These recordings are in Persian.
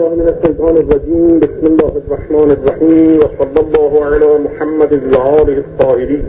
بالله من الشيطان الرجيم. بسم الله الرحمن الرحیم و صلی الله علی محمد و آله الطاهرین.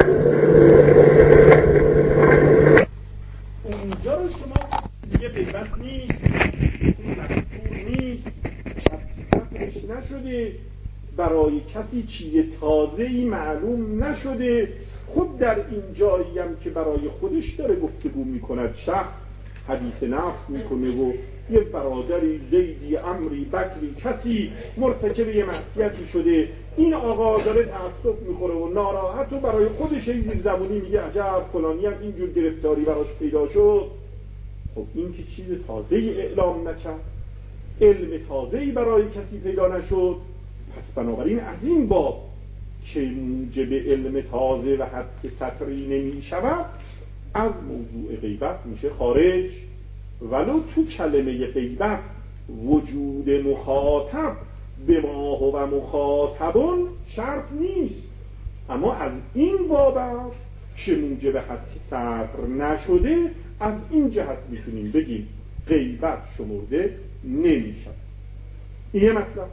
اونجا رو شما دیگه غیبت نیست، مذکور نیست، تفسیرش نشده، برای کسی چیز تازه‌ای معلوم نشده. خود در این جایی هم که برای خودش داره گفتگو میکند، شخص حدیث نفس میکنه و یه برادری، زیدی، عمری، بکری، کسی مرتکب یه معصیتی شده، این آقا داره تعصب میخوره و ناراحت و برای خودش زیر زبونی میگه عجب فلانی هم اینجور گرفتاری براش پیدا شد. خب این که چیز تازه‌ای اعلام نکرد، علم تازه‌ای برای کسی پیدا نشد، پس بنابراین از این باب که موجب علم تازه و حد سطری نمی شود، از موضوع غیبت میشه خارج. ولو تو کلمه غیبت وجود مخاطب به ما و مخاطبون شرط نیست، اما از این بابت که موجب حد سطر نشده، از این جهت میتونیم بگیم غیبت شمرده نمیشه. این مطلب.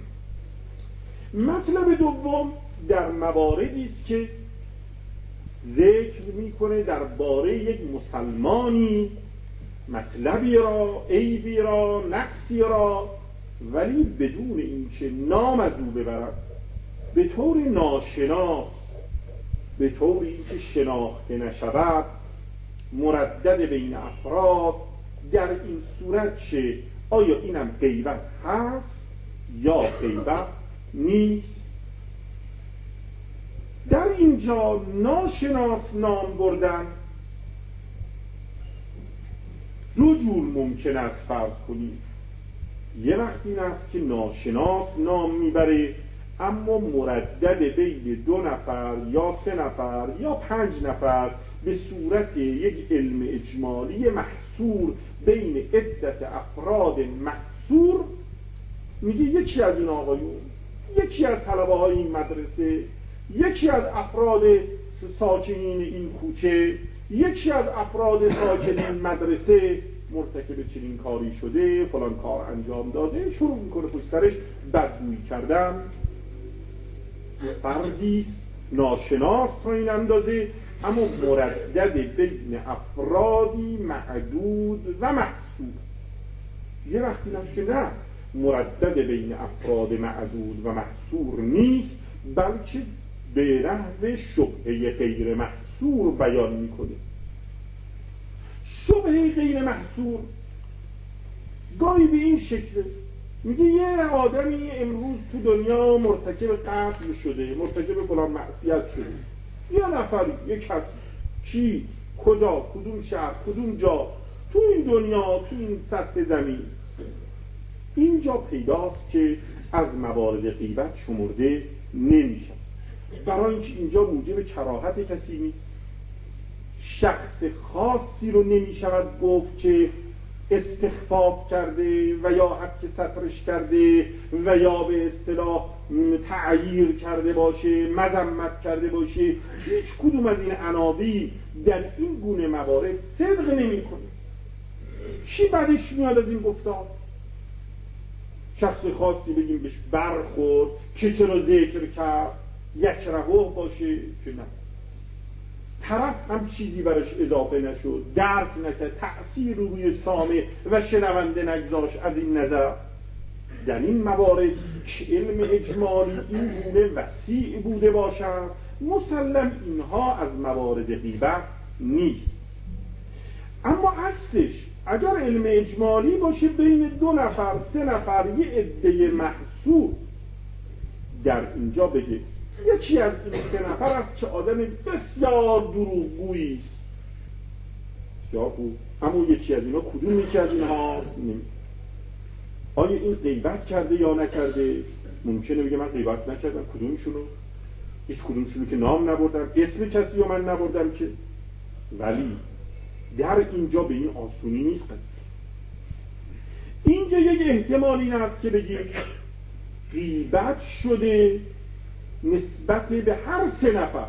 مطلب دوم در مواردی است که ذکر میکنه درباره یک مسلمانی مطلبی را، عیبی را، نقصی را، ولی بدون اینکه نام از او ببرد، به طور ناشناس، به طوری که شناخته نشود، مردد بین افراد. در این صورت چه؟ آیا اینم غیبت هست یا غیبت نیست؟ در اینجا ناشناس نام بردن دو جور ممکن است فرض کنیم. یه وقت این است که ناشناس نام میبره، اما مردد بین 2 نفر یا 3 نفر یا 5 نفر به صورت یک علم اجمالی محصور بین عدت افراد محصور، میگه یکی از این آقایون، یکی از طلبه های این مدرسه، یکی از افراد ساکنین این کوچه، یکی از افراد ساکن این مدرسه مرتکب چنین کاری شده، فلان کار انجام داده، شروع میکنه پشت سرش بدگویی کردن. فردیست ناشناس تا این اندازه، اما مردد بین افرادی معدود و محسوب. یه وقتی نست که نه، مردد بین افراد معدود و محصور نیست، بلکه به نحو شبهه غیر محصور بیان میکنه. شبهه غیر محصور گاهی به این شکل میگه یه آدمی امروز تو دنیا مرتکب قتل شده، مرتکب فلان معصیت شده، یه نفری، یه کسی، کی، کجا، کدوم شهر، کدوم جا، تو این دنیا، تو این سطح زمین، اینجا پیداست که از موارد غیبت شمرده نمیشه، برای اینکه اینجا موجب کراهت کسی نیست، شخص خاصی رو نمیشود گفت که استخفاف کرده و یا حد سترش کرده و یا به اصطلاح تعییر کرده باشه، مذمت کرده باشه. هیچ کدوم از این عناوین در این گونه موارد صدق نمی کنه. چی بدش میاد از این گفتار؟ شخص خاصی بگیم بهش برخورد که چرا ذکر کرد، یکرهوه باشه که نه، طرف هم چیزی برش اضافه نشد، درک نکرد، تأثیر روی سامع و شنونده نگذاشت. از این نظر در این موارد که علم اجمالی این گونه وسیع بوده باشد، مسلم اینها از موارد غیبت نیست. اما عکسش اگر علم اجمالی باشه، بین 2 نفر 3 نفر یه عده محصور در اینجا بگه یکی از این 3 نفر است که آدم بسیار دروغگویی است، بسیار خوب، اما یکی از اینا کدوم یکی از اینها؟ آیا این غیبت کرده یا نکرده؟ ممکنه بگه من غیبت نکردم. کدومشونو؟ هیچ کدومشونو که نام نبردم، اسم کسی رو من نبردم که. ولی در اینجا به این آسونی نیست. اینجا یک احتمال این است که بگیم غیبت شده نسبت به هر 3 نفر،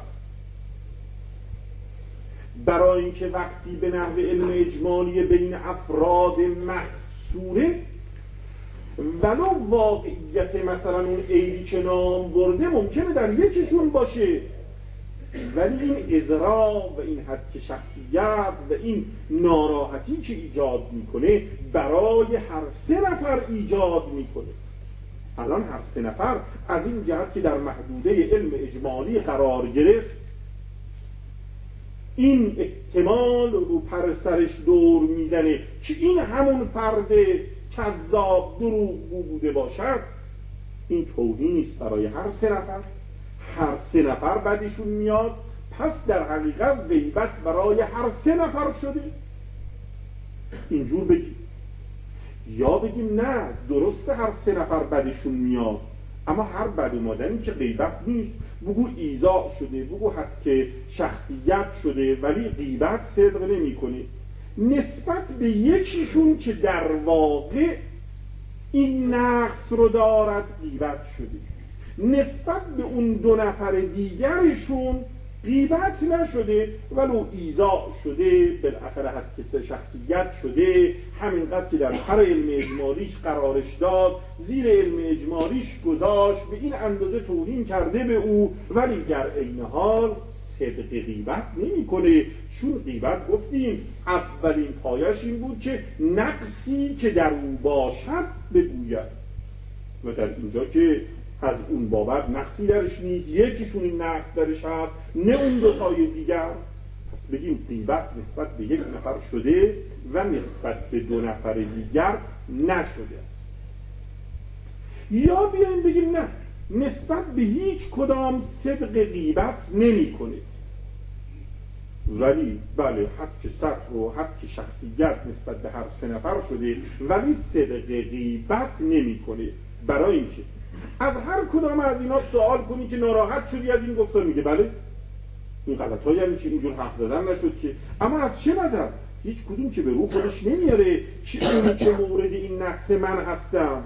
برای اینکه وقتی به نحو علم اجمالی بین افراد محصوره، ولو واقعیت مثلا اون عیبی که نام برده ممکنه در یکیشون باشه، ولی این اضراب و این حد شخصیت و این ناراحتی که ایجاد میکنه برای هر سه نفر ایجاد میکنه. الان هر سه نفر از این جهت که در محدوده علم اجمالی قرار گرفت، این احتمال رو پر سرش دور میزنه که این همون فرد کذاب دروغگو بوده باشد. این توهینی است برای هر سه نفر. هر سه نفر بعدشون میاد، پس در حقیقت غیبت برای هر سه نفر شده. اینجور بگیم. یا بگیم نه، درسته هر سه نفر بعدشون میاد، اما هر بد اومدنی که غیبت نیست. بگو ایذا شده، بگو حد شخصیت شده، ولی غیبت صدق نمی کنه. نسبت به یکیشون که در واقع این نقص رو دارد غیبت شده، نسبت به اون دو نفر دیگرشون غیبت نشده، ولو ایذا شده، بالاخره حد شخصیت شده. همینقدر که در هر علم اجمالیش قرارش داد، زیر علم اجمالیش گذاشت، به این اندازه توهین کرده به او، ولی در عین حال صدق غیبت نمی کنه. چون غیبت گفتیم اولین پایش این بود که نقصی که در او باشد بگوید، و در اینجا که از اون بابت نقصی درش نیست، یکیشون این نقص درش هست، نه اون دوتای دیگر. پس بگیم غیبت نسبت به یک نفر شده و نسبت به دو نفر دیگر نشده است. یا بیاییم بگیم نه، نسبت به هیچ کدام صدق غیبت نمی کنه، ولی بله حد سطح و حد شخصیت نسبت به هر سه نفر شده، ولی صدق غیبت نمی کنه. برای اینکه از هر کدام از اینا سوال کنی که ناراحت شدی از این گفتار، میگه بله این غلط های یعنی چی، اینجور حرف زدن نشد که. اما از چه نظر؟ هیچ کدوم که به رو خودش نمیاره که اونی که مورد این نقص من هستم.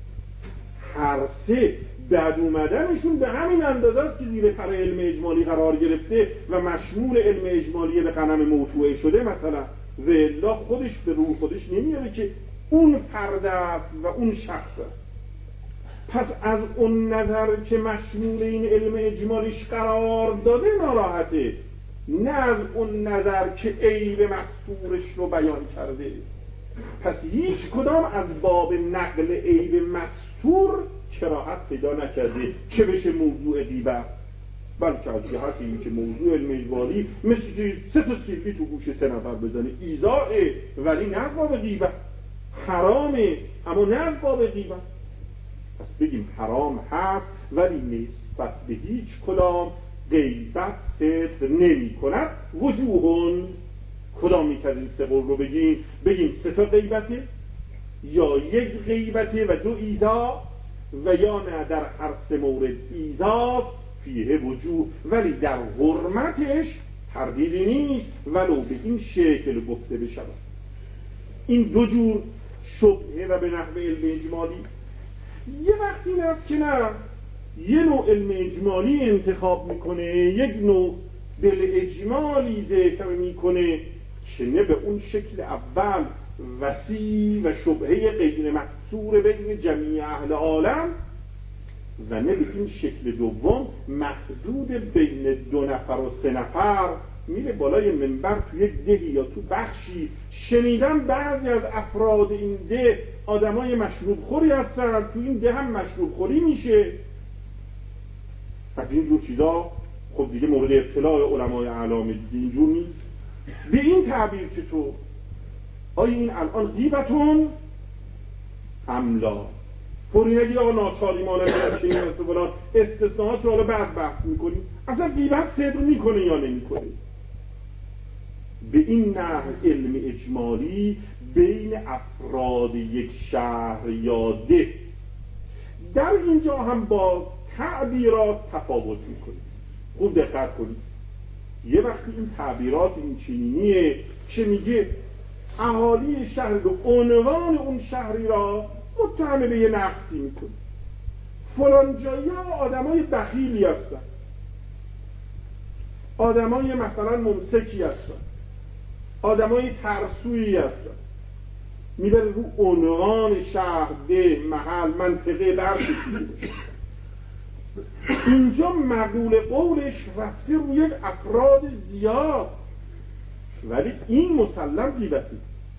هر سه بد اومدنشون به همین اندازه است که زیر پر علم اجمالی قرار گرفته و مشمول علم اجمالی به قلم موضوعه شده مثلا، و الا خودش به رو خودش نمیاره که اون فرد است و اون شخص است. پس از اون نظر که مشمول این علم اجمالیش قرار داده ناراحته، نه از اون نظر که عیب مستورش رو بیان کرده. پس هیچ کدام از باب نقل عیب مستور کراهت پیدا نکرده که بشه موضوع غیبت، بلکه از جهت این که موضوع علم اجمالی مثل که سه تا سیلی تو گوش سه نفر بزنه ایذاءه، ولی نه از باب غیبت. حرامه اما نه از باب غیبت. پس بگیم حرام هست ولی نسبت به هیچ کدام غیبت صدق نمی کند. وجوهون کدامی که از این سه قول رو بگیم سه تا غیبته، یا یک غیبته و دو ایذا، و یا نه در هر سه مورد ایذا فیه وجوه، ولی در حرمتش تردیدی نیست ولو به این شکل گفته بشود. این دو جور شبهه و به نحو علم اجمالی. یه وقتی این است که نه، یه نوع علم اجمالی انتخاب میکنه، یک نوع دل اجمالی ذکر میکنه که نه به اون شکل اول وسیع و شبهه غیر محصور بین جمیع اهل عالم، و نه به این شکل دوم محدود بین دو نفر و سه نفر. میره بالای منبر تو یک دهی یا تو بخشی، شنیدم بعضی از افراد این ده آدمای مشروب خوری هستن، تو این ده هم مشروب خوری میشه. از اینجور چیزا خب دیگه مورد اطلاع علمای اعلام دیگه اینجور نیست. به این تعبیر چطور؟ آیا این الان غیبتون املا؟ فوری نگید آقا ناچاری ما نمیدونیم مثل فلان استثناءات رو حالا بعد بحث میکنیم. اصلا غیبت صدق میکنه یا نمیکنه؟ به این نحو علم اجمالی بین افراد یک شهر یا ده در اینجا هم با تعبیرات تفاوت میکنه. خوب دقت کنید. یه وقتی این تعبیرات این چنینیه که میگه اهالی شهر به عنوان اون شهری را متهم به یه نقصی میکنه، فلان جایی ها آدمای بخیلی هستن، آدمای مثلا ممسکی هستن، آدمای ترسویی هستن، میبره رو عنوان شهر، ده، محل، منطقه برکشیده باشه. اینجا مقول قولش رفته روی افراد زیاد، ولی این مسلم غیبته.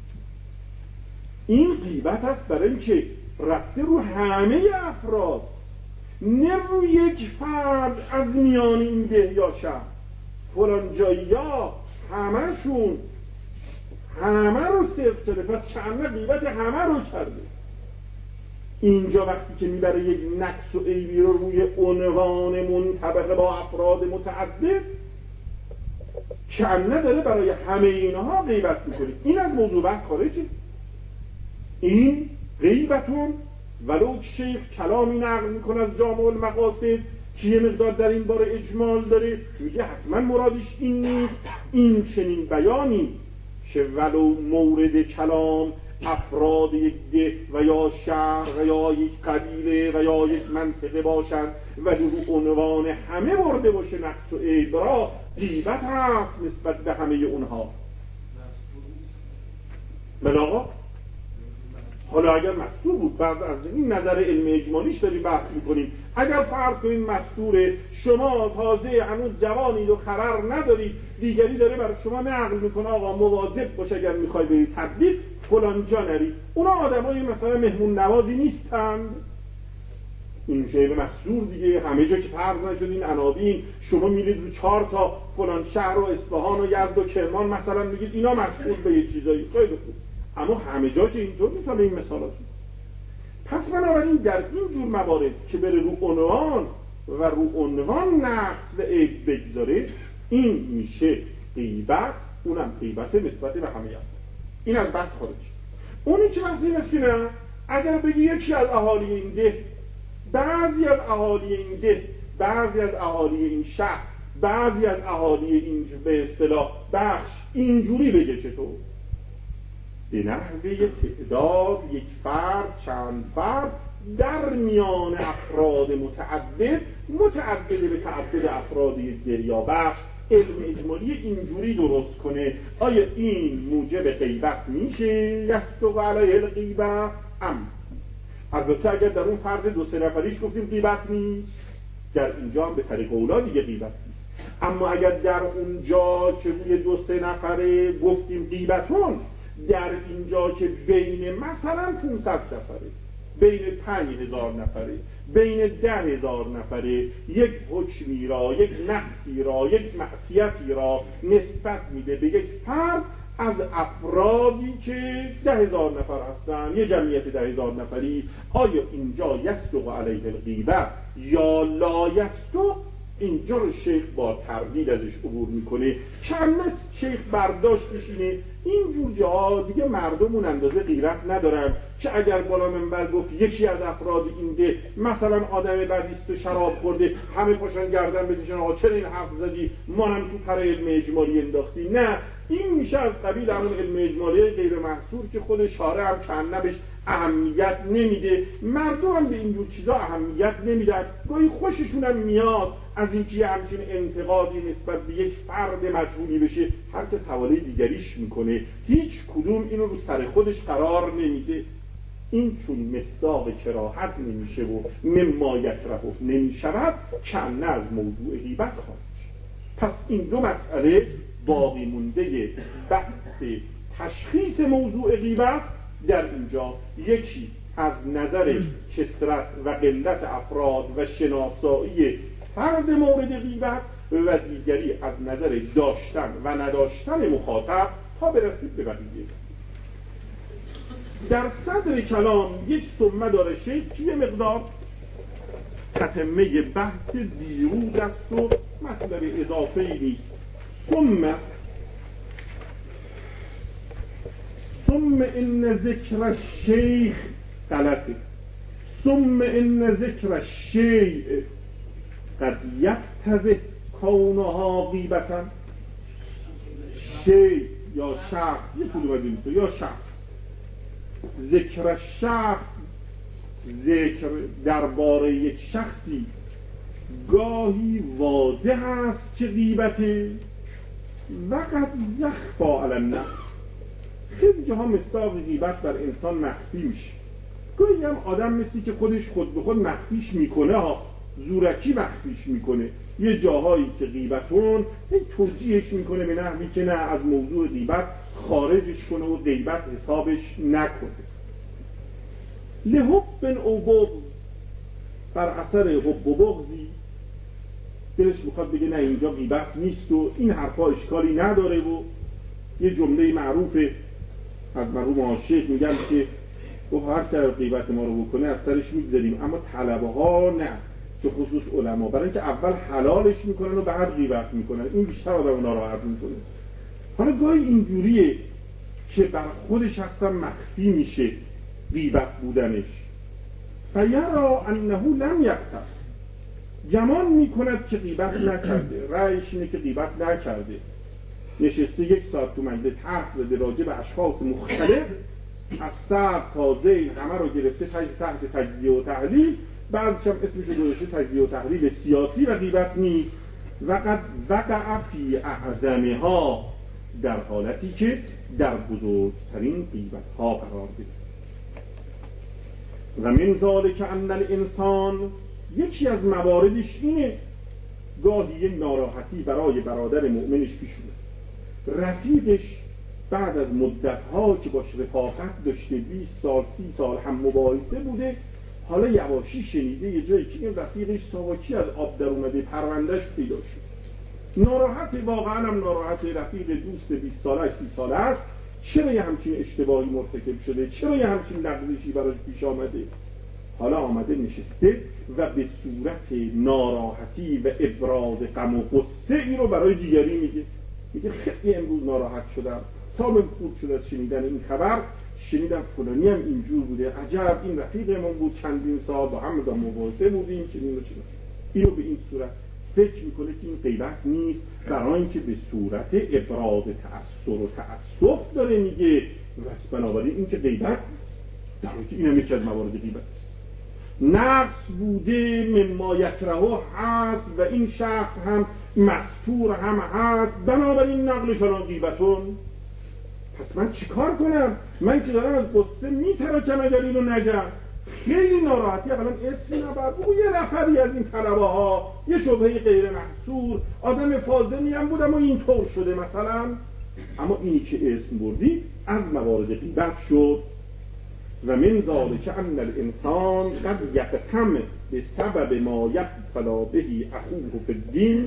این غیبت است برای اینکه رفته رو همه افراد، نه رو یک فرد از میان این ده یا شهر. فلان جایا همشون همه رو صرف کرده، پس چند غیبت همه رو کرده. اینجا وقتی که میبره یک نقص و عیبی رو روی عنوان منطبق با افراد متعدد، چند داره برای همه اینها غیبت میکنه. این از موضوع بحث خارجه. این غیبتون، ولو شیخ کلامی نقل میکنه از جامع المقاصد که یه مقدار در این باره اجمال داره، میگه حتما مرادش این نیست. این چنین بیانی که ولو مورد کلام افراد یک ده و یا شهر و یا یک قبیله و یا یک منطقه باشند ولی رو عنوان همه برده باشه نقص و عیب را، غیبت هست نسبت به همه اونها. بلا حالا اگر مستور بود، بعد از این نظر علم اجمالیش داریم بحث میکنیم، اگر فرض کنیم مستوره، شما تازه هنوز جوانید و خبر ندارید، دیگری داره برای شما نقل میکنه آقا مواظب باش اگر میخوای برید تبلیغ فلان جا نری. اونا آدمای مثلا مهمون نوازی نیستند. این شعر مستور دیگه، همه جا که فرض نشدین عناوین، شما میرید رو 4 تا فلان شهر و اصفهان و یزد و کرمان مثلا میگید اینا مشغول به یه چیزایی، خیلی خوب، اما همه جا که اینطور نیست. حالا این مثالات. پس بنابراین در این جور موارد که بره رو عنوان و رو عنوان نقص و عیب بگذاره، این میشه غیبت، اونم غیبت نسبت به همه افراد. این از بحث خارج. اونی که بحث این است که نه، اگر بگی یکی از اهالی این ده، بعضی از اهالی این ده، بعضی از اهالی این شهر، بعضی از اهالی این به اصطلاح بخش اینجوری بگه، چطور؟ به نحوه تعداد، یک فرد، چند فرد در میان افراد متعدد به تعدد افراد یک ده یا بخش، علم اجمالی اینجوری درست کنه. آیا این موجب غیبت میشه؟ یصدق علیه الغیبت ام؟ البته اگر در اون فرد 2-3 نفریش گفتیم غیبت نیست، در اینجا هم به طریق اولا دیگه غیبت نیست. اما اگر در اونجا که روی 2-3 نفره گفتیم غیبتون، در اینجا که بین مثلا 500 نفره، بین 5000 نفره، بین 10,000 نفره یک حکمی را، یک نقصی را، یک معصیتی را نسبت میده به یک فرد از افرادی که 10,000 نفر هستن، یه جمعیت 10,000 نفری، آیا اینجا یصدق علیه الغیبه یا لا یصدق؟ اینجا رو شیخ با تردید ازش عبور میکنه. چند شیخ برداشتش اینه اینجور جا دیگه مردم اون اندازه غیرت ندارن که اگر بالا منبر گفت یکی از افراد این ده مثلا آدم بدیست و شراب خورده، همه پاشن گردن بکشن آقا چرا این حرف زدی، ما هم تو پر علم اجمالی انداختی. نه، این میشه از قبیل همون علم اجمالی غیر محصور که خود شارع هم چند نبش اهمیت نمیده، مردم هم به اینجور چیزا اهمیت نمیدن. گاهی خوششون هم میاد از اینکه همچین انتقادی نسبت به یک فرد مجهولی بشه، هر کس حواله دیگریش میکنه، هیچ کدوم اینو رو سر خودش قرار نمیده. این چون مصداق کراهت نمیشه و مما یکره نمیشود، چند از موضوع غیبت خارج. پس این دو مسئله باقی مونده بحث تشخیص موضوع غیبت در اینجا، یکی از نظر کثرت و قلت افراد و شناسایی فرد مورد غیبت و دیگری از نظر داشتن و نداشتن مخاطب تا برسید به بقیه. در صدر کلام یک ثمه داره شیخ که یه مقدار تتمه بحث دیروز است و مطلب اضافه‌ای نیست. ثم ان ذکر الشیخ غلطه، ثم ان ذکر الشیء قد یقتضی کونها غیبتا. شیء یا شخص، یه کدوم از این تو، یا شخص، ذکر شخص، ذکر درباره یک شخصی گاهی واضح است که غیبته، وقد یخفی علی النفس، خیلی جاها مصداق غیبت بر انسان مخفی میشه. گاهی هم آدم مثلی که خودش خود به خود مخفیش میکنه ها، زورکی مخفیش میکنه. یه جاهایی که غیبتون توجیهش میکنه به نحوی که نه از موضوع غیبت خارجش کنه و غیبت حسابش نکنه. لحب او بغض، بر اثر حب و بغضی دلش میخواد بگه نه اینجا غیبت نیست و این حرفا اشکالی نداره و یه جمله معروف از مرحوم عاشق میگن که هر که غیبت ما رو بکنه از سرش میگذاریم، اما طلبه ها نه، به خصوص علما، برای اینکه اول حلالش میکنن و بعد غیبت میکنن، این بیشتر آدم ناراحت میکنه. حالا گاهی اینجوریه که بر خودش اصلا مخفی میشه غیبت بودنش. فیرا انه لم یغتب، گمان میکند که غیبت نکرده، رأیش اینه که غیبت نکرده، نشسته 1 ساعت تو مجلس حرف زده راجع به اشخاص مختلف، از سر تا ذیل همه رو گرفته تحت تجزیه و تحلیل، بعضش هم اسمش رو گذاشته تجزیه و تحلیل سیاسی و غیبت نیست. و قد وقع فی اعظمها، در حالتی که در بزرگترین غیبت ها قرار گرفت. و من ذلک ان الانسان، یکی از مواردش اینه گاهی یک ناراحتی برای برادر مؤمنش پیش اومد، رفیقش بعد از مدت‌ها که باش رفاقت داشته 20 سال 30 سال هم مباحثه بوده، حالا یواشی شنیده یه جایی که این رفیقش ساواکی از آب در اومده، پروندهش پیدا شد. ناراحت، واقعا هم ناراحت، رفیق دوست 20 ساله 30 ساله است، چرا یه همچین اشتباهی مرتکب شده، چرا یه همچین لغزشی براش پیش آمده. حالا آمده نشسته و به صورت ناراحتی و ابراز غم و غصه این رو برای دیگری میگه خیلی امروز ناراحت شدم، حسابم خورد شد از شنیدن این خبر، شنیدم فلانی هم اینجور بوده، عجب این رفیقمون بود چندین سال با هم در مباحثه بودیم چنین و چنین. اینو به این صورت فکر میکنه که این غیبت نیست، برای اینکه به صورت ابراز تأثر و تأسف داره میگه، و بنابراین این که غیبت در حالی که اینم یکی از موارد غیبت نقص بوده، مما یکرهه هست و این شخص هم مستور هم هست، بنابراین نقلش را غیبتون. پس من چیکار کنم؟ من که دارم از قصه میترکم اگر اینو نگم. خیلی ناراحتی، اولا اسمی نبرد او یه نفری از این طلبه ها، یه شبهه غیر محصور، آدم فاضلی هم بودم و اینطور شده مثلا، اما اینی که اسم بردی از موارد غیبت شد. و من ذلک ان الانسان قد یغتم بسبب ما یبتلی به اخوه فی الدین،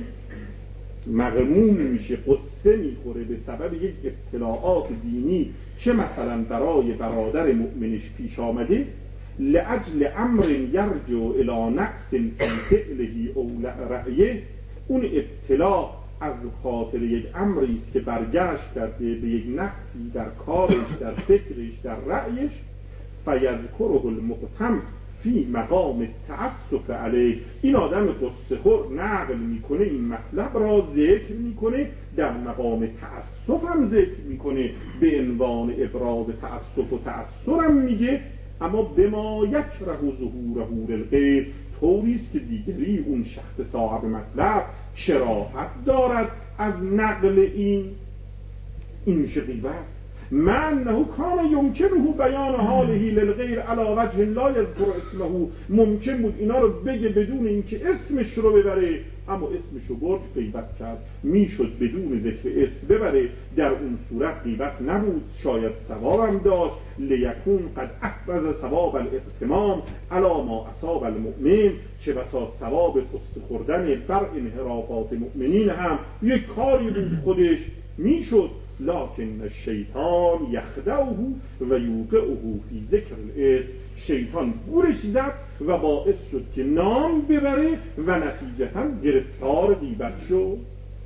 مغموم میشه، قصه میخوره به سبب یک ابتلاعات دینی که مثلا برای برادر مؤمنش پیش آمده، لأجل امر یرجع الی نقص فی فعله او رأیه، اون ابتلا از خاطر یک امری است که برگشت کرده به یک نقصی در کارش، در فکرش، در رأیش، فیذکره المقتم فی مقام تعسف علیه، این آدم قصه خور نقل میکنه این مطلب را، ذکر میکنه، در مقام تعسف هم ذکر میکنه، به عنوان ابراز تعسف و تأثرم میگه، اما بما یکره ظهوره للغیر، طوریست که دیگری اون شخص صاحب مطلب کراهت دارد از نقل این میشه غیبت. من نه کان یمکنه بیان حاله للغیر علی وجه لا یذکر اسمه، ممکن بود اینا رو بگه بدون اینکه اسمش رو ببره، اما اسمش رو برد، غیبت کرد. میشد بدون ذکر اسم ببره، در اون صورت غیبت نبود، شاید ثوابم داشت، لیکون قد احرز ثواب الاغتمام علی ما اصاب المؤمن، چه بسا ثواب قصه خوردن بر انحرافات مؤمنین هم یک کاری بود خودش میشد، لکن الشیطان یخدعه و یوقعه فی ذکر الاسم، شیطان گورش زد و باعث شد که نام ببره و نتیجتا گرفتار غیبت شد.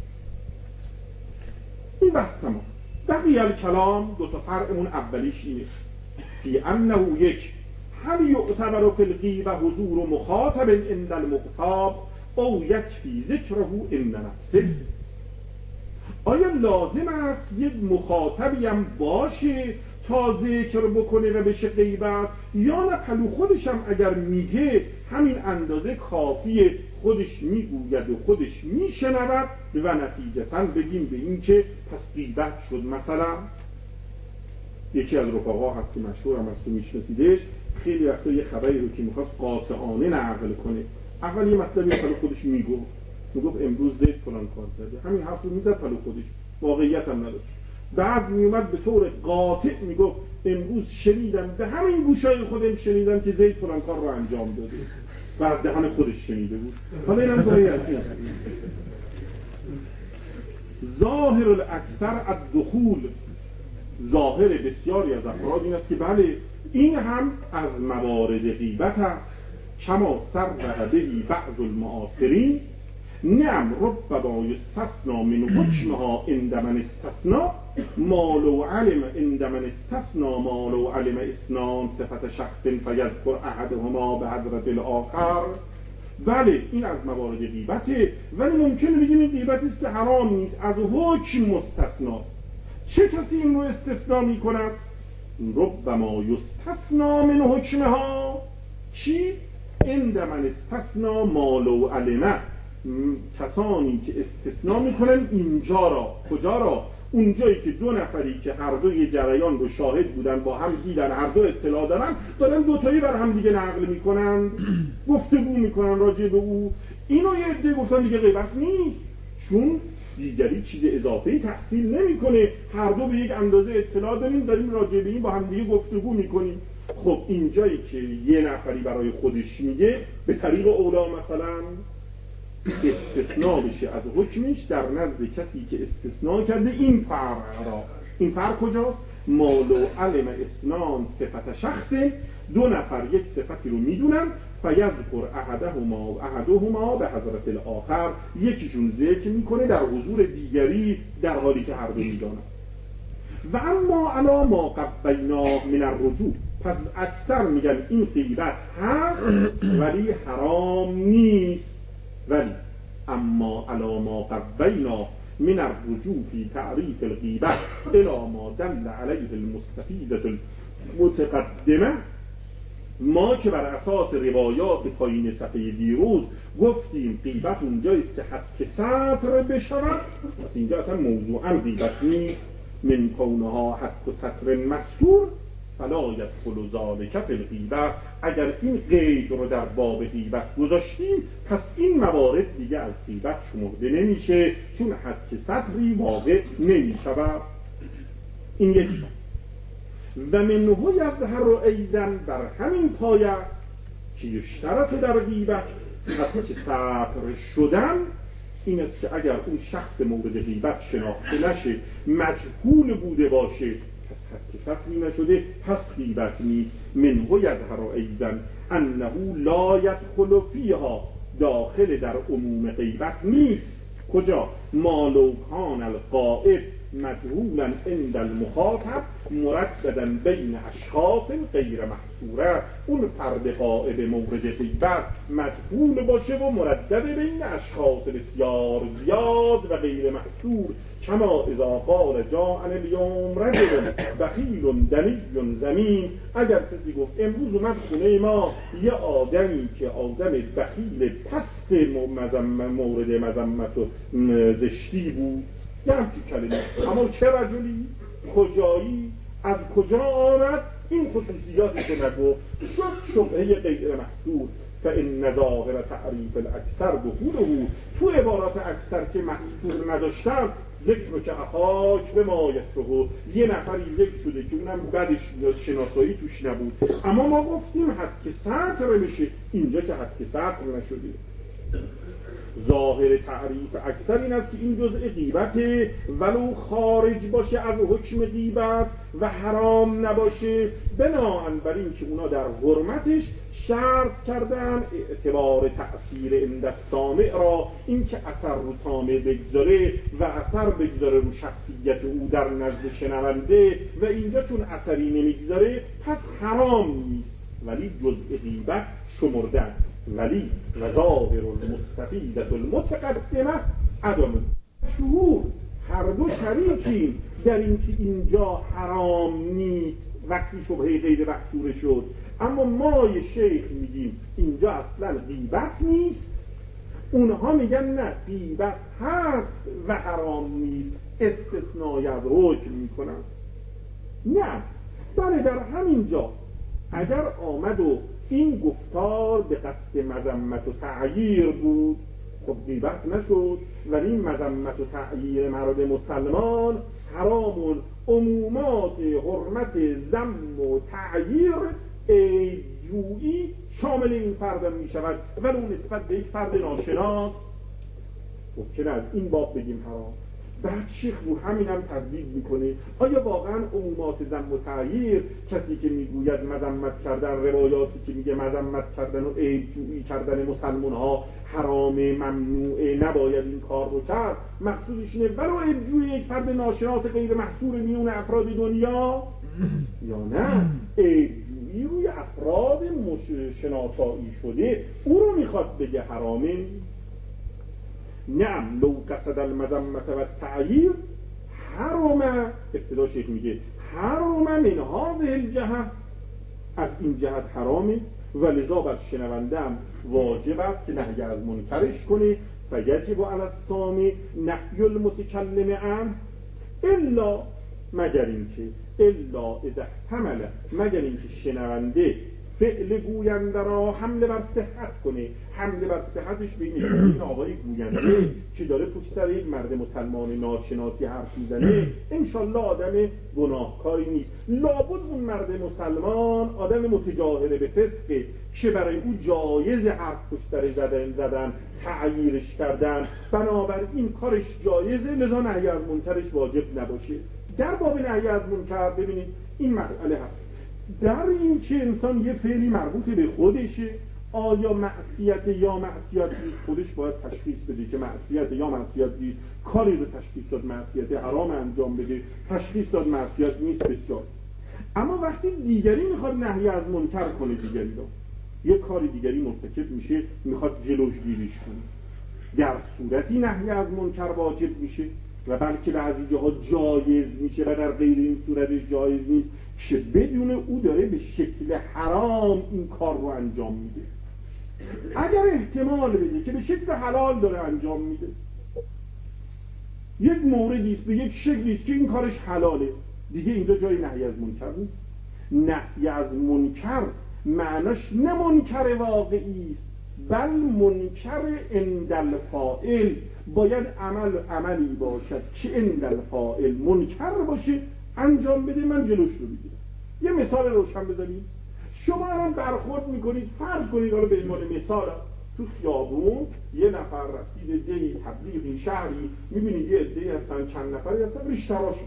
این بحث تمام. بقیه الکلام، دو تا فرعمون اولیش اینه فی انه یک، هل یعتبر فی الغیبه حضور مخاطب عند المغتاب او یکفی ذکره عند نفسه، آیا لازم است یک مخاطبی هم باشه تا ذکر بکنه و بشه غیبت، یا نه پلو خودش هم اگر میگه همین اندازه کافیه، خودش میگوید و خودش میشنود و نتیجتاً بگیم به این که پس غیبت شد. مثلا یکی از رفقا هست که مشهور هم هست که میشناسیدش، خیلی وقتا یه خبری رو که میخواست قاطعانه نقل کنه، اول یه مطلبی پلو خودش میگفت امروز زید فلان کار کرده، همین حرف رو میزد پلو خودش، واقعیت هم نداشت. بعد میومد به طور قاطع میگفت امروز شنیدم، به همین گوشای خودم شنیدم که زید فلان کار رو انجام داده، بعد دهن خودش شنیده بود. حالا اینم گاهی از این ظاهر الاکثر الدخول، ظاهر بسیاری از افراد این است که بله این هم از موارد غیبت است، کما صرح بهی بعض المعاصرین، نعم ربما یستثنی من حکمها عند من استثنى ما لو علم عند من استثنى ما لو علم اثنان صفت شخص فیذکر احدهما به حضرت الاخر. بله این از موارد غیبته، ولی ممکنه بگیم این غیبتی است که حرام نیست، از حکم مستثناست. چه کسی این رو استثنا می کند؟ ربما یستثنا من حکمها چی؟ عند من استثنا ما لو علمه، کسانی که استثنا میکنن اینجا را، کجا را؟ اونجایی که دو نفری که هر دو یه جریان رو شاهد بودن، با هم دیدن، هر دو اطلاع دارن، دارن دوتایی بر هم دیگه نقل میکنن، گفتگو میکنن راجع به او، اینو یه عده گفتن دیگه غیبت نیست، چون دیگری چیز اضافه‌ای تحصیل نمیکنه، هر دو به یک اندازه اطلاع داریم، داریم راجع به این با هم دیگه گفتگو میکنیم. خب اینجایی که یه نفری برای خودش میگه، به طریق اولا مثلا استثناء بشه از حکمش در نزد کسی که استثناء کرده این فرع را. این فرع کجاست؟ مالو علم اثنان صفت شخص، دو نفر یک صفتی رو میدونن، فیذکر احدهما به حضرت الاخر، یکیشون ذکر میکنه در حضور دیگری در حالی که هر دو میدونن. و اما علی ما قبیناه من الرجوع، پس اکثر میگن این غیبت هست ولی حرام نیست. ولی اما علی ما قبیناه من الرجوع فی تعریف الغیبه الی ما دل علیه المستفیدة المتقدمه، ما که بر اساس روایات پایین صفحه دیروز گفتیم غیبت اونجاییست که حد سطر بشود، پس اینجا اصلا موضوعا غیبت نیست، من کونها حد سطر مستور فلا یدخل ذلک فی الغیبه، اگر این قید رو در باب غیبت گذاشتیم پس این موارد دیگه از غیبت شمرده نمیشه، چون حد سطری واقع نمیشود. این یکی. و منه یظهر ایضا، بر همین پایه که یشترط در غیبت حد سطر شدن این است که اگر اون شخص مورد غیبت شناخته نشه، مجهول بوده باشه، پس حد سطری نشده، پس غیبت نیست. منه یظهر ایضا انه لا یدخل فیها، داخل در عموم غیبت نیست. کجا؟ ما لو کان الغائب مجهولا عند المخاطب مرددا بین اشخاص غیر محصوره، اون فرد غائب مورد غیبت مجهول باشه و مردد بین اشخاص بسیار زیاد و غیر محصور، کما اذا قال جاءنی الیوم رجل بخیل دنی زمین، اگر کسی گفت امروز اومد خونه ما یه آدمی که آدم بخیل پست مورد مذمت و زشتی بود، یه همچی کلمه، اما چه رجلی؟ کجایی؟ از کجا آمد؟ این خصوصیاتش رو نگفت، شد شبهه غیر محصور. فإن ظاهر تعریف الاکثر دخوله، تو عبارات اکثر که محصور نداشتن، ذکر که اخاک به ما یکره، یه نفری ذکر شده که اونم بدش میاد، شناسایی توش نبود، اما ما گفتیم حد سطر بشه، اینجا که حد سطر نشده. ظاهر تعریف اکثر این است که این جزء غیبته، ولو خارج باشه از حکم غیبت و حرام نباشه، بناهن بر این که اونا در حرمتش شرط کردن اعتبار تأثیر عند السامع را، این که اثر رو سامع بگذاره و اثر بگذاره رو شخصیت او در نزد شنونده، و اینجا چون اثری نمیگذاره پس حرام نیست، ولی جزء غیبت شمردن. ولی و ظاهر المستفیدة المتقدمه عدم شهور، هر دو شریکیم در اینکه اینجا حرام نیست وقتی شبهه غیر محصور شد، اما ما یه شیخ میگیم اینجا اصلا غیبت نیست، اونها میگن نه غیبت هست و حرام نیست، استثنای از حکم میکنن. نه بله در همین جا اگر آمد و این گفتار به قصد مذمت و تعییر بود خب غیبت نشد، ولی این مذمت و تعییر مرد مسلمان حرام عمومات حرمت ذم و تعییر عیب‌جویی شامل این فرد می شود، ولی اون نسبت به یک فرد ناشناس ممکنه از این باب بگیم حرام. بعد شیخ رو همین هم تردید میکنه آیا واقعا عمومات ذم و تعییر، کسی که میگوید مذمت کردن، روایاتی که میگه مذمت کردن و عیب‌جویی کردن مسلمان ها حرام ممنوعه نباید این کار رو کرد، مقصودش اینه ولو عیب‌جویی یک فرد ناشناس غیر محصور میون افراد دنیا، یا نه عیب‌جویی روی افراد شناسایی شده او رو میخواد بگه حرامه؟ نعم لو قصد المذمت و التعییر حرم، ابتدا شیخ میگه حرم من هذه الجهه، از این جهت حرامه و لذا بر شنونده هم واجب است که نهی از منکرش کنه فیجب علی السامع نهی المتکلم عنه الا، مگر اینکه الا اذا احتمل، مگر اینکه شنونده فعل گوینده را حمله بر صحت کنه. حمله بر صحتش به این آقای گوینده که داره پشت سر یک مرد مسلمان ناشناسی حرف میزنه انشالله آدم گناهکاری نیست، لابد اون مرد مسلمان آدم متجاهره به فسقه که برای او جایز حرف پشت سر زدن تعییرش کردن، بنابراین کارش جایزه، لذا نهی از منکرش واجب نباشه. در باب نهی از منکر ببینید این مسئله هست، در این که انسان یه فعلی مربوط به خودشه، آیا معصیت یا معصیت نیست، خودش باید تشخیص بده که معصیت یا معصیت نیست، کاری رو تشخیص داد معصیت حرام انجام بده، تشخیص داد معصیت نیست، بسیار. اما وقتی دیگری میخواد نهی از منکر کنه، دیگری رو یه کاری دیگری مرتکب میشه میخواد جلوگیریش کنه، در صورتی نهی از منکر واجب میشه و بلکه بعضی جاها جایز میشه و در غیر این صورتش جایز نیست که بدون او داره به شکل حرام این کار رو انجام میده. اگر احتمال بده که به شکل حلال داره انجام میده، یک موردیست به یک شکلیست که این کارش حلاله، دیگه اینجا جای نهی از منکر نیست. نهی از منکر معناش نه منکر واقعی است بل منکر عند الفاعل، باید عملی باشد که عند الفاعل منکر باشه انجام بده، من جلوش رو بگیرم. یه مثال روشن بزنید، شما هم برخورد میکنید، فرض کنید حالا به عنوان مثال تو خیابون یه نفر رسید دهی تبلیغی شهری، میبینید یه عده‌ای هستن چند نفری هستن ریش تراشن،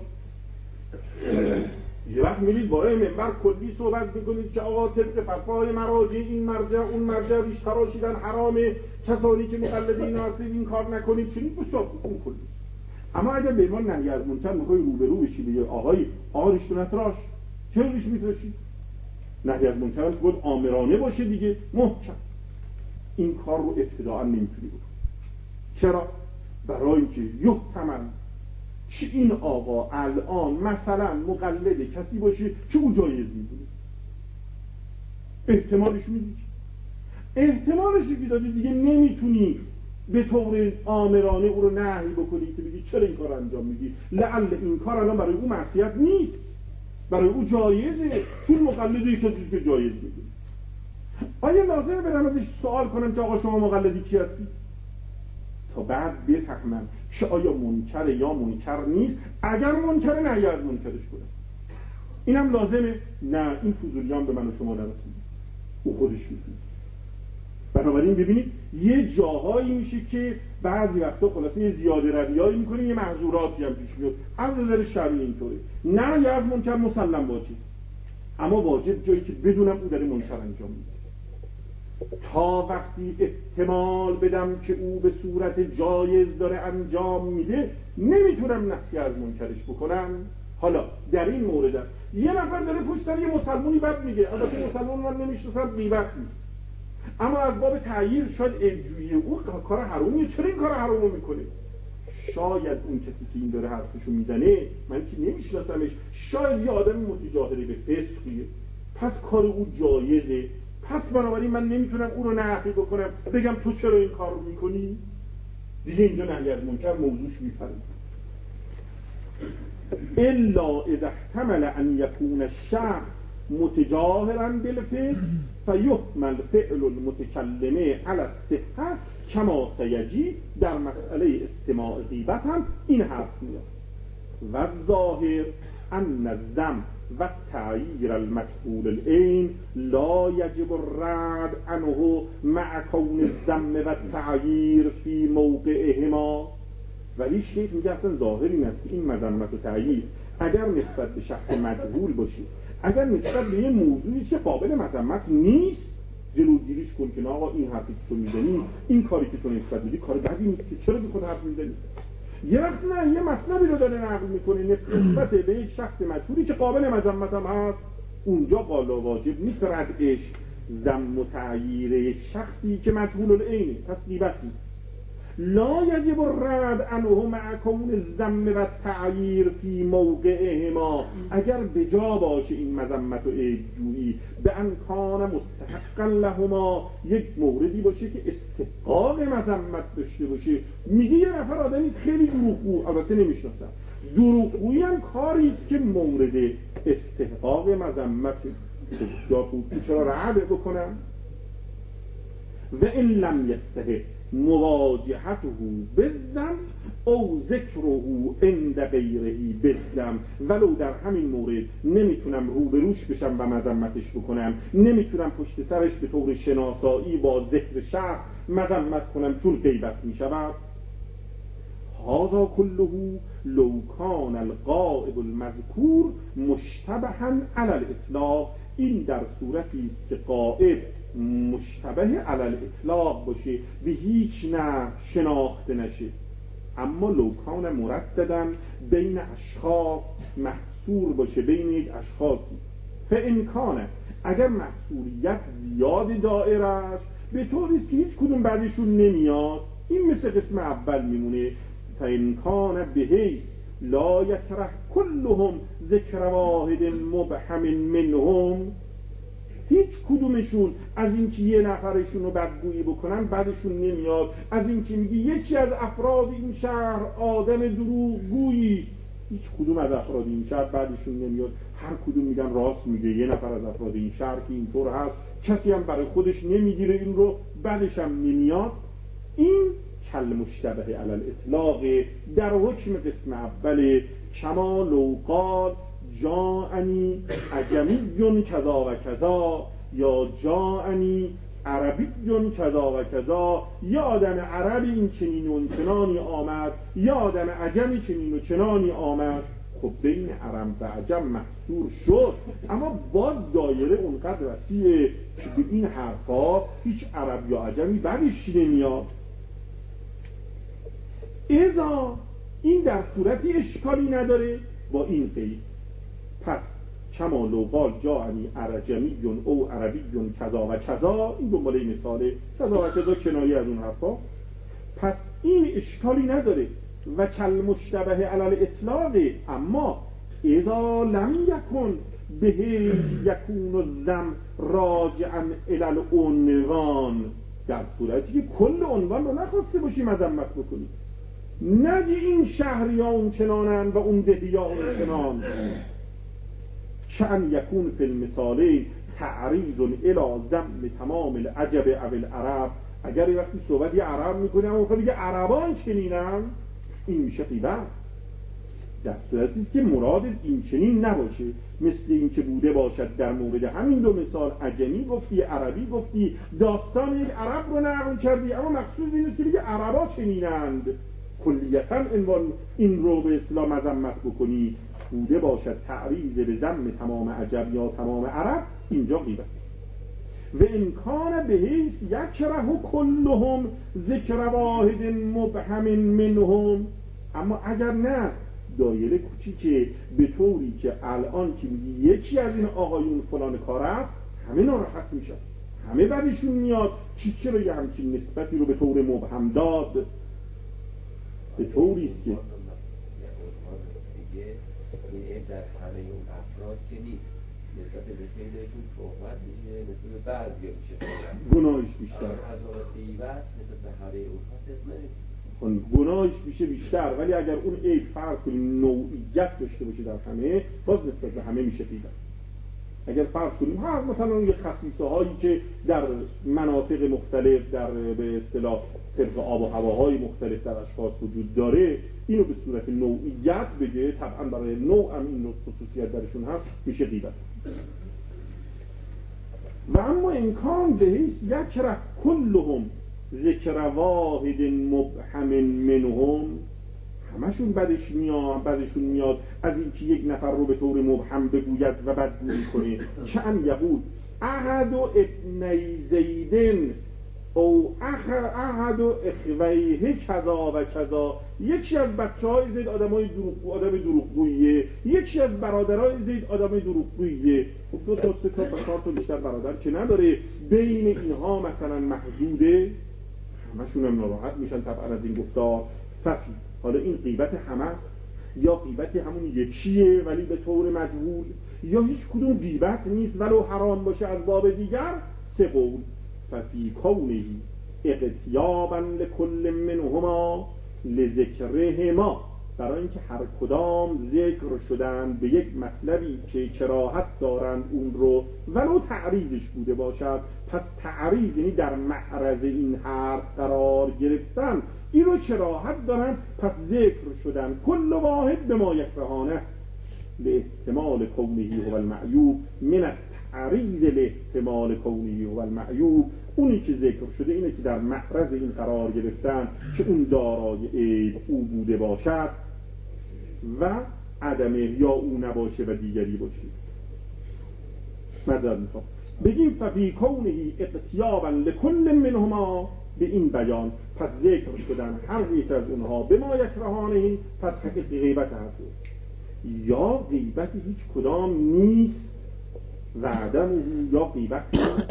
یه وقت میرید بالای منبر کلی صحبت میکنید که آقا طبق فتوای مراجع این مرجع اون مرجع ریش تراشیدن حرامه، کسانی که مقلد این هستید این کار نکنید، چنین بسیار اون کلی. اما اگر به ایمان نهی از منکر میخوای روبرو بشی به آقای آقا ریش تو نتراش، چرا ریش میتراشی؟ نهی از منکر باید آمرانه باشه دیگه، محکم. این کار رو ابتداعا نمیتونی بکنی. چرا؟ برای اینکه یحتمل که این آقا الان مثلا مقلد کسی باشه که او جایز میدونه، احتمالش میدید، احتمالش که دادی دیگه نمیتونی به طور آمرانه او رو نهی بکنی که بگی چرا این کار انجام میدی، لعل این کار الان برای او معصیت نیست، برای او جایزه، چون مقلدی کسی که جایز میدونه. آیا لازمه برم ازش سوال کنم که آقا شما مقلدی کی هستی تا بعد بفهمم که آیا منکر یا منکر نیست؟ اگر منکر نهی از منکرش کنم، اینم لازمه؟ نه، این فضولیان به من و شما نرسید، او خودش میتونه. بنابراین ببینید یه جاهایی میشه که بعضی وقتا خلاصه یه زیاده رویایی میکنیم، یه محظوراتی هم پیش میاد، از نظر شرعی اینطوره. نه یا از منکر مسلم واجب، اما واجب جایی که بدونم او داره منکر انجام میده. تا وقتی احتمال بدم که او به صورت جایز داره انجام میده نمیتونم نهی از منکرش بکنم. حالا در این مورد یه نفر داره پشت سر یه مسلمانی بد میگه، البته مسلمان من نمیشناسم، غیبت نیست، اما از باب تعییر شاید عیب‌جویی او کار حرامیه، چرا این کار حرامو میکنه؟ شاید اون کسی که این داره حرفشو میزنه من که نمیشناسمش، شاید یه آدم متجاهره به فسقیه، پس کار او جایزه، پس بنابراین من نمیتونم او رو نهی بکنم بگم تو چرا این کار رو میکنی؟ دیگه اینجا نهی از منکر موضوعش میپره. الا اذا احتمل ان يكون الشخص متجاهرا بالفعل فيحمل فعل المتکلم على الصحة کما سیجی. در مسئله استماع غیبت هم این حرف میاد. و ظاهر ان الذم و تعییر المجهول العین لا یجب الرد عنه مع کون الذم و تعییر فی موقعهما. ولی شیخ میگه اصلا ظاهر این است که این مذمت و تعییر اگر نسبت به شخص مجهول باشه، اگر نسبت به یه موضوعی که قابل مذمت نیست، جلوگیریش کن که آقا این حرفی که تو میزنی، این کاری که تو نسبت میدی کار بدی نیست که چرا بی خود حرف میزنی. یه وقت نه، یه مطلبی رو داره نقل میکنه نسبت به یک شخص مجهولی که قابل مذمت هم هست، اونجا قالا واجب نیست ردش ذم و تعییر یک شخصی که مجهول العینه، پس غیبت نیست. لا یجب الرد عنه مع کون الذم و تعییر فی موقعهما. اگر بجا باشه این مذمت و عیب‌جویی به ان کان مستحقا لهما، یک موردی باشه که استحقاق مذمت داشته باشه. میگه یه نفر آدمی خیلی دروغگو، البته نمیشناسم، دروغگویی هم کاری است که مورد استحقاق مذمت، بسیار خوب، چرا رد بکنم؟ و این لم یستحق مواجهته بالذم او ذکره عند غیره بالذم، ولو در همین مورد نمیتونم روبروش بشم و مذمتش بکنم، نمیتونم پشت سرش به طور شناسایی با ذکر شرط مذمت کنم چون غیبت میشود. هذا كله لو كان الغائب المذكور مشتبها على الاطلاق. این در صورتی است که غائب مشتبه علی الاطلاق باشه، به هیچ نه شناخته نشه. اما لو کان مرددن بین اشخاص، محصور باشه بین یک اشخاصی، فامکانه اگر محصوریت زیاد دائره است به طوری است که هیچ کدوم بعدشون نمیاد، این مثل قسم اول میمونه. فامکانه بحیث لا یکره کلهم ذکر واحد مبهم منهم، هیچ کدومشون از اینکه یه نفرشون رو بدگویی بکنن بعدشون نمیاد، از اینکه میگی یکی از افراد این شهر آدم دروغگویی، هیچ کدوم از افراد این شهر بعدشون نمیاد، هر کدوم میگن راست میگه، یه نفر از افراد این شهر که اینطور هست، کسی هم برای خودش نمیگیره این رو، بعدش هم نمیاد. این کل مشتبه علی الاطلاق در حکم قسم اول. کما لو قال جاءنی عجمی کذا و کذا، یا جاءنی عربی کذا و کذا، یا آدم عربی این چنین و چنانی آمد، یا آدم عجمی چنین و چنانی آمد. خب بین عرب و عجم محصور شد، اما باز دایره اونقدر وسیعه که به این حرفا هیچ عرب یا عجمی بعدش نمیاد. اذا این در صورتی اشکالی نداره با این قید. پس کما لو قال جاءنی عجمی او عربی کذا و کذا، این دنباله مثاله، کذا و کذا کنایه از اون حرفا، پس این اشکالی نداره و کل مشتبه علی الاطلاق. اما اذا لم یکن به یکون الذم راجعا الی العنوان، در صورتی که کل عنوان رو نخواسته باشی مذمت بکنی، نگی این شهری ها اون چنانن و اون دهی ها اون چنان، شأن یکون فی المثاله تعریض الی ذم تمام العجب او العرب. اگر یه وقتی صحبت یه عرب میکنه اما خب دیگه عربان چنینن، این میشه غیبت. در صورتی است که مراد این چنین نباشه، مثل این که بوده باشد در مورد همین دو مثال، عجمی گفتی عربی گفتی، داستان یک عرب رو نقل کردی، اما مقصود این است که دیگه عربا چنینند، کلیتا این رو به اصطلاح مذمت بکنی، بوده باشد تعریض به ذم تمام عجم یا تمام عرب، اینجا غیبت. و امکان بهیس یکره کلهم ذکر واحد مبهم منهم. اما اگر نه، دایره کوچیکه به طوری که الان که میگی یکی از این آقایون فلان کار است، همه ناراحت میشن، همه بعدشون میاد چرا یه همچین نسبتی رو به طور مبهم داد، به طوری است که این عیب در همه اون افراد که نیست، نسبت به خیلیشون صحبت میشه، نسبت به بعضی میشه گناهش بیشتر، از آن غیبت نسبت به همه اونها صدق نمیشه. گناهش میشه بیشتر، ولی اگر اون عیب فرض کنیم نوعیت داشته باشه در همه، باز نسبت به همه میشه غیبت. اگر فرض کنیم مثلا یه خصیصه هایی که در مناطق مختلف در به اصطلاح طبق آب و هواهای مختلف در اشخاص وجود داره، اینو به صورت نوعیت بگه، طبعا برای نوع هم این خصوصیت درشون هست، میشه غیبت. و اما امکان بهش یکره کلهم ذکر واحد مبهم منهم، همشون بدشون میاد از اینکه یک نفر رو به طور مبهم بگوید و بدگویی کنه. که ان یقول احد ابنی زیدن او احد اخویه کذا و کذا، یکی از بچه‌های زید آدم دروغگویه، یکی از برادرای زید آدم دروغگویه. خب 2 تا 3 تا و 4 تا بیشتر برادر که نداره، بین اینها مثلا محدوده، همشون هم ناراحت میشن طبعا از این گفتار. فصل حالا این غیبت همه یا غیبت همون یکیه ولی به طور مجهول، یا هیچ کدوم غیبت نیست ولو حرام باشه از باب دیگر. 3 قول ففی کونه اغتیابا لکل منهما لذکرهما، برای اینکه هر کدام ذکر شدن به یک مطلبی که کراهت دارند اون رو ولو تعریضش بوده باشد، پس تعریض یعنی در معرض این حرف قرار گرفتن این رو کراهت دارن، پس ذکر شدن کل واحد به ما یکرهانه لاحتمال کونه هو المعیوب من التعریض لاحتمال کونه هو المعیوب. اونی که ذکر شده اینه که در معرض این قرار گرفتن که اون دارای عیب او بوده باشد و عدمه یا او نباشه و دیگری باشه. مدد میخوام بگیم ففی کونه اقتیابا لکل منهما، به این بیان پس ذکر شدن هر یک از اونها به ما یکرهانه، پس حقیق غیبت هست یا غیبت هیچ کدام نیست و عدمه یا غیبت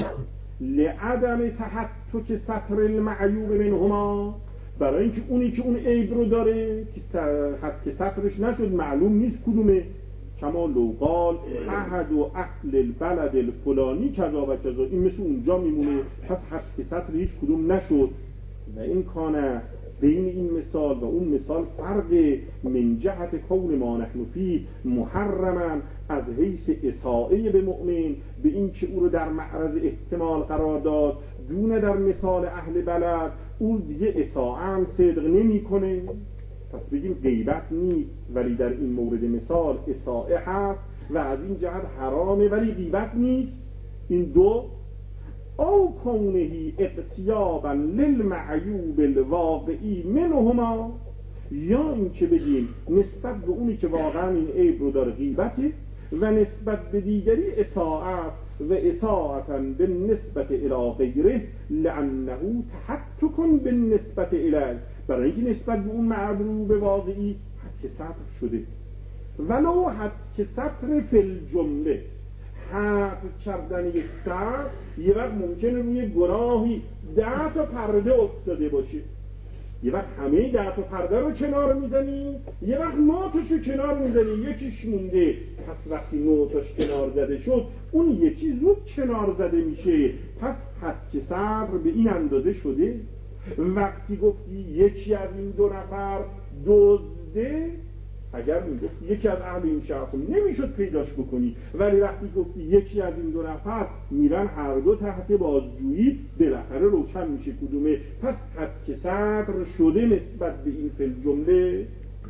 لعدم تحقق ستر المعیوب منهما، برای اینکه اونی که اون عیب رو داره که سترش نشد معلوم نیست کدومه. کما لو قال احد و اهل البلد الفلانی کذا و کذا، این مثل اونجا میمونه، پس حق ستر هیچ کدوم نشد. و این کانه بین این مثال و اون مثال فرق من جهت کون ما نحن فیه محرما، از حیث اساءه به مؤمن به این که او رو در معرض احتمال قرار داد، دونه در مثال اهل بلد او دیگه اساءه هم صدق نمی کنه، پس بگیم غیبت نیست ولی در این مورد مثال اساءه هست و از این جهت حرامه ولی غیبت نیست. این دو او کونه اقتیابا للمعیوب الواقعی منهما، یا این که بگیم نسبت به اونی که واقعا این عیب رو داره غیبته و نسبت به دیگری اساءه و اساءتا بالنسبت الی غیره لانه تحقق بالنسبت الیه، برای اینکه نسبت به اون معیوب واقعی حد ستر شده ولو حد ستر فی الجمله. حد کردن یک سر یه وقت ممکنه روی گناهی 10 تا پرده افتاده باشه، یه وقت همه 10 تا پرده رو کنار میزنی، یه وقت 9 تاشو کنار میزنی، یکیش مونده. پس وقتی 9 تاش کنار زده شد اون یکی زود کنار زده میشه، پس حد صبر به این اندازه شده. وقتی گفتی یکی از این 2 نفر دزده، اگر میگفت یکی از اهل این شهر نمیشد پیداش بکنی، ولی وقتی گفتی یکی از این 2 نفر میرن هر دو تحت بازجویی، بالاخره روشن میشه کدومه، پس حد صدر شده نسبت به این فی الجمله.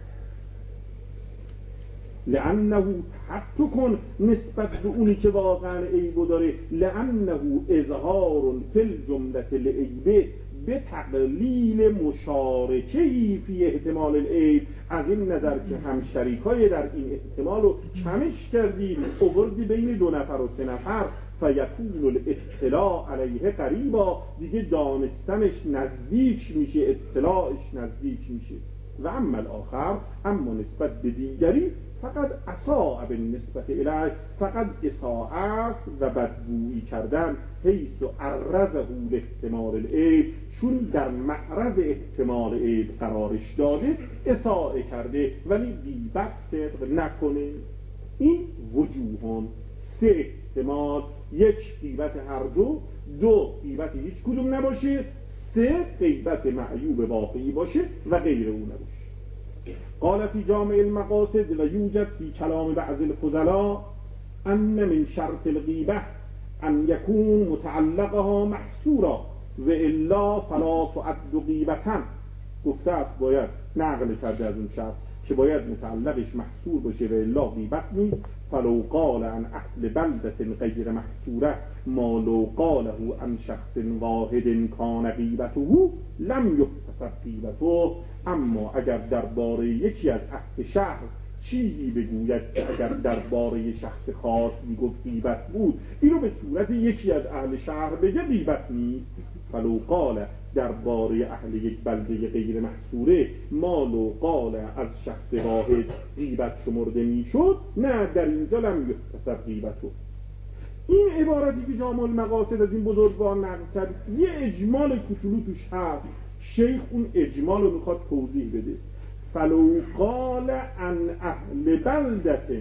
لانه تحقق نسبت به اونی که واقعا عیبو داره، لانه اظهار فی الجمله لعیبه به تقلیل مشارکهی فی احتمال العیب، از این نظر که هم شریکای در این احتمال رو کمش کردی، آوردی بین 2 نفر و 3 نفر، فیکون الاطلاع علیه قریبا، دیگه دانستنش نزدیک میشه، اطلاعش نزدیک میشه. و اما الاخر، اما نسبت به دیگری فقط اساء بالنسبت الیه، فقط اساءت و بدگویی کردن، حیث و عرضه لاحتمال العیب، چون در معرض احتمال عیب قرارش داده اساءه کرده ولی غیبت صدق نکنه. این وجوهان 3 احتمال، 1 غیبت هر دو، 2 غیبت هیچ کدوم نباشه، 3 غیبت معیوب واقعی باشه و غیر او نباشه. قال فی جامع المقاصد و یوجد فی کلام بعض الفضلاء ان من شرط الغیبه ان یکون متعلقها محصورا و الا فلا تعد غیبتا. گفته است باید نقل کرده از اون شرط که باید متعلقش محصور باشه و الا غیبت نیست. فلو قال عن اهل بلدة غیر محصوره ما لو قاله عن شخص واحد کان غیبته لم یحتسب غیبته. اما اگر درباره یکی از اهل شهر چیزی بگوید که اگر درباره شخص خاص میگفت غیبت بود، اینو به صورت یکی از اهل شهر بگه غیبت نیست. فلو قال درباره اهل یک بلده غیر محصوره ما لو قال از شخص واحد غیبت شمرده میشد، نه در اینجا لم یحتسب غیبته. این عبارتی که جامع المقاصد از این بزرگوار نقل کرد یه اجمال کوچولو توش هست. شیخ اون اجمال رو میخواد توضیح بده. فلو قال عن اهل بلدة،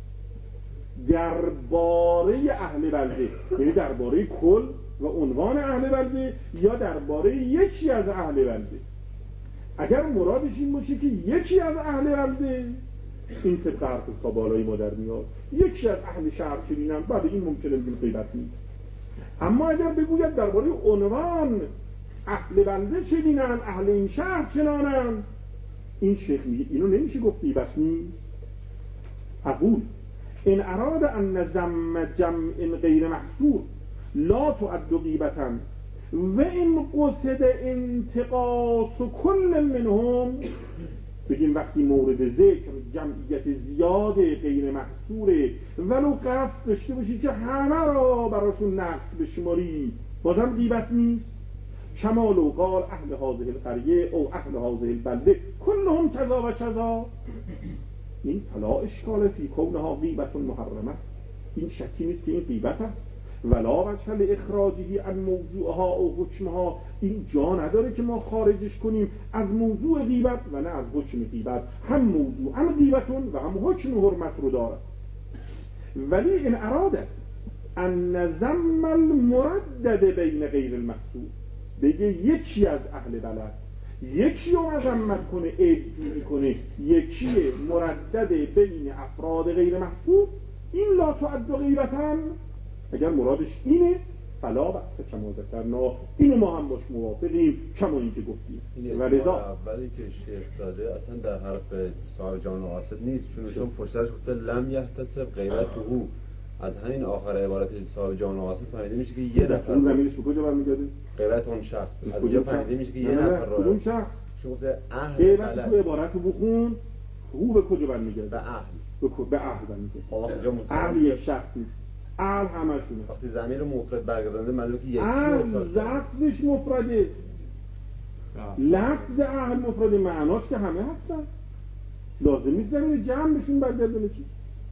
درباره اهل بلده، یعنی درباره کل و عنوان اهل بلده یا درباره یکی از اهل بلده. اگر مرادش این باشه که یکی از اهل بلده، این طبق حرف تا بالای ما در میاد. یکی از اهل شهر چنینم، بعد این ممکنه بگیم غیبت نیست. اما اگر بگوید درباره عنوان اهل بلده چنینم، اهل این شهر چنانم، این شیخ میگه اینو نمیشه گفت غیبت نیست. اقول ان اراد ان ذم جمع غیر محصور لا تعد غیبتا و این قصد انتقاص کل منهم. بگیم وقتی مورد ذکر جمعیت زیاد غیر محصوره ولو قصد داشته باشی که همه را براشون نقص بشماری، بازم غیبت نیست. کما لو قال اهل هذه القریه او اهل هذه البلده کلهم کذا و کذا. این فلا اشکال فی کونها غیبت محرمه. این شکی نیست که این غیبت است. ولا وجه لاخراجه عن موضوعها او حکمها. این جا نداره که ما خارجش کنیم از موضوع غیبت و نه از حکم غیبت. هم موضوع هم غیبتون و هم حکم حرمت رو داره. ولی این اراده ان ذم المردد بین غیر المحصور، بگه یکی از اهل بلد یکی رو مذمت کنه، عیب‌جویی کنه، یکی مردد بین افراد غیر محصور، این لا تعد غیبتاً. اگر مرادش اینه فلا بأس کما ذکرنا، اینو ما هم باش موافقیم کما اینکه گفتیم. ولذا اولی که شیخ داده اصلا در حرف صاحب جان قاصد نیست، چون پشتش گفته لم یحتسب غیبته. از همین آخر عبارت صاحب جان قاصد فهمیده میشه که یه نفر اون زمینش به کجا برمیگرده؟ غیبت اون شخص. از اینجا فهمیده میشه که یه نفر رو اون شخص چون گفته اهل غیبت تو عبارت رو بخون، او به کجا برمیگرده؟ به اهل. به اهل برمیگرده. اهل یک شخص نیست، اهل همشونه. وقتی ضمیر مفرد برگردانده معلومه که یکی اهل لفظش مفرده، لفظ اهل مفرده، معناش که همه هستن، لازم نیست زمین جمع بهشون برگردونه. چی؟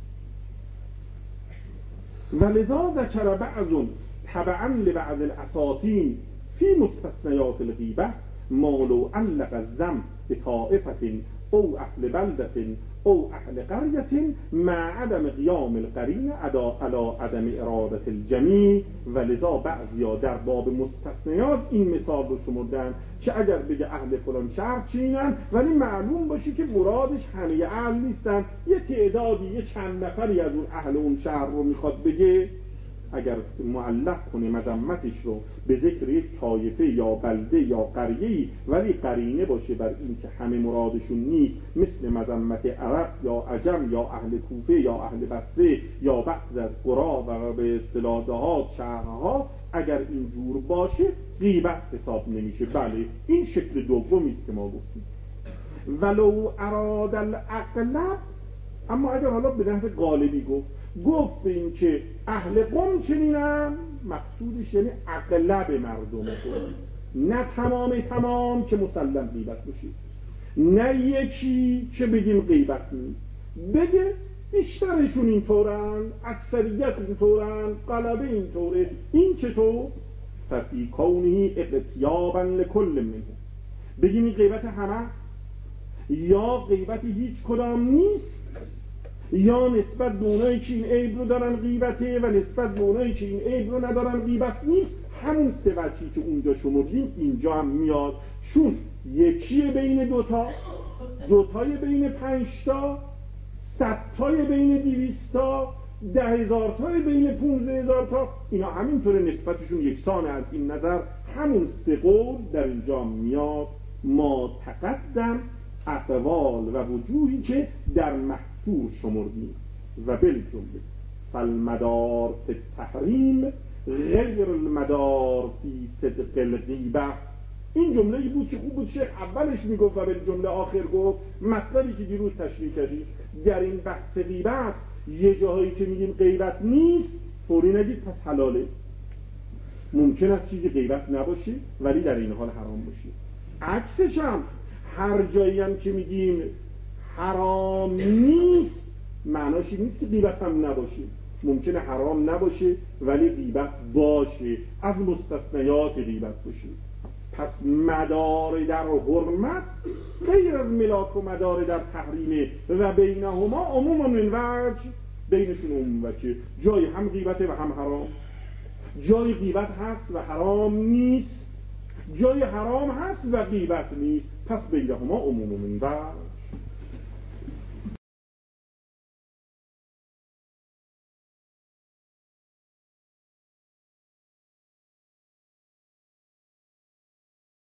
ولذا ذکر بعض تبعا لبعض الاساطین فی مستثنیات الغیبه ما لو علق الذم بطائفة او اهل بلدة او اهل قرية مع عدم قیام القرین علی عدم ارادة الجمیع. ولذا بعضیا در باب مستثنیات این مثال رو شمردن که اگر بگه اهل فلان شهر چینن ولی معلوم باشه که مرادش همه اهل نیستن، یه تعدادی، یه چند نفری از اون اهل اون شهر رو میخواد بگه، اگر معلق کنه مذمتش رو به ذکر یک طایفه یا بلده یا قریه‌ای ولی قرینه باشه بر این که همه مرادشون نیست، مثل مذمت عرب یا عجم یا اهل کوفه یا اهل بصره یا بعض از قرا و به اصطلاح دهات شهرها، اگر این جور باشه غیبت حساب نمیشه. بله این شکل دومی است که ما گفتیم. ولو اراد الاغلب، اما اگر حالا به نحو غالبی گفت به این که اهل قم چنینن، مقصودش یعنی اغلب مردم قم، نه تمام که مسلم غیبت بشه، نه یکی که بگیم غیبت نیست، بگه بیشترشون اینطورن، اکثریت اینطورن، غلبه اینطوره. این چطور؟ ففی کونه اغتیابا لکل منه، بگیم این غیبت همه یا غیبتی هیچ کدام نیست، یا نسبت به اونایی که این عیب رو دارن غیبته و نسبت به اونایی که این عیب رو ندارن غیبت نیست، همون 3 وجهی که اونجا شمردیم اینجا هم میاد، چون یکی بین دوتا، دوتای بین 5 تا، 100 تای بین 200 تا، 10,000 تای بین 15,000 تا، اینا همینطور نسبتشون یکسانه. از این نظر همون 3 قول در اینجا میاد. ما تقدم اقوال و وجوهی که در محصور شمردیم و بالجمله فالمدار فی التحریم غیر المدار فی صدق الغیبه. این جمله‌ای بود که خوب بود شیخ اولش میگفت و بالجمله آخر گفت. مطلبی که دیروز تشریح کردیم در این بحث غیبت، یه جاهایی که میگیم غیبت نیست فوری نگید پس حلاله. ممکن است چیزی غیبت نباشه ولی در این حال حرام باشه. عکسش هم هر جایی هم که میگیم حرام نیست معناش این نیست که غیبت هم نباشه. ممکنه حرام نباشه ولی غیبت باشه، از مستثنیات غیبت باشه. پس مدار در حرمت غیر از ملاک و مدار در تحریمه و بینهما عموم من وجه، بینشون عموم وجه. جای هم غیبته و هم حرام، جای غیبت هست و حرام نیست، جای حرام هست و غیبت نیست، پس بینهما عموم من وجه.